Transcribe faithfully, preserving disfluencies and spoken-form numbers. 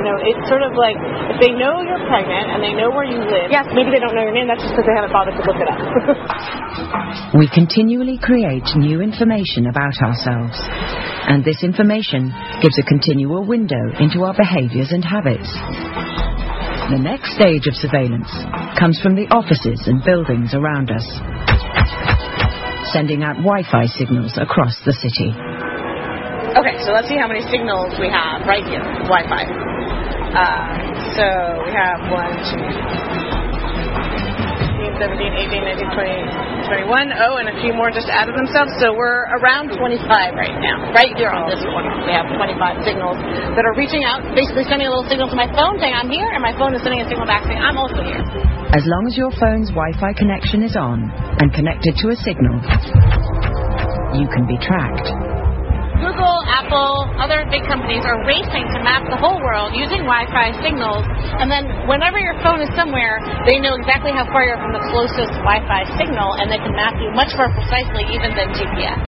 know, it's sort of like if they know you're pregnant and they know where you live, yes, maybe they don't know your name, that's just because they haven't bothered to look it up. We continually create new information about ourselves, and this information gives a continual window into our behaviors and habits. The next stage of surveillance comes from the offices and buildings around us, sending out Wi-Fi signals across the city. Okay, so let's see how many signals we have right here, Wi-Fi. Uh, so we have one, two, sixteen, seventeen, eighteen, nineteen, twenty, twenty-one. Oh, and a few more just added themselves. So we're around twenty-five right now. Right here on this one, we have twenty-five signals that are reaching out, basically sending a little signal to my phone saying I'm here, and my phone is sending a signal back saying I'm also here. As long as your phone's Wi-Fi connection is on and connected to a signal, you can be tracked. Google, Apple, other big companies are racing to map the whole world using Wi-Fi signals, and then whenever your phone is somewhere, they know exactly how far you're from the closest Wi-Fi signal, and they can map you much more precisely even than G P S.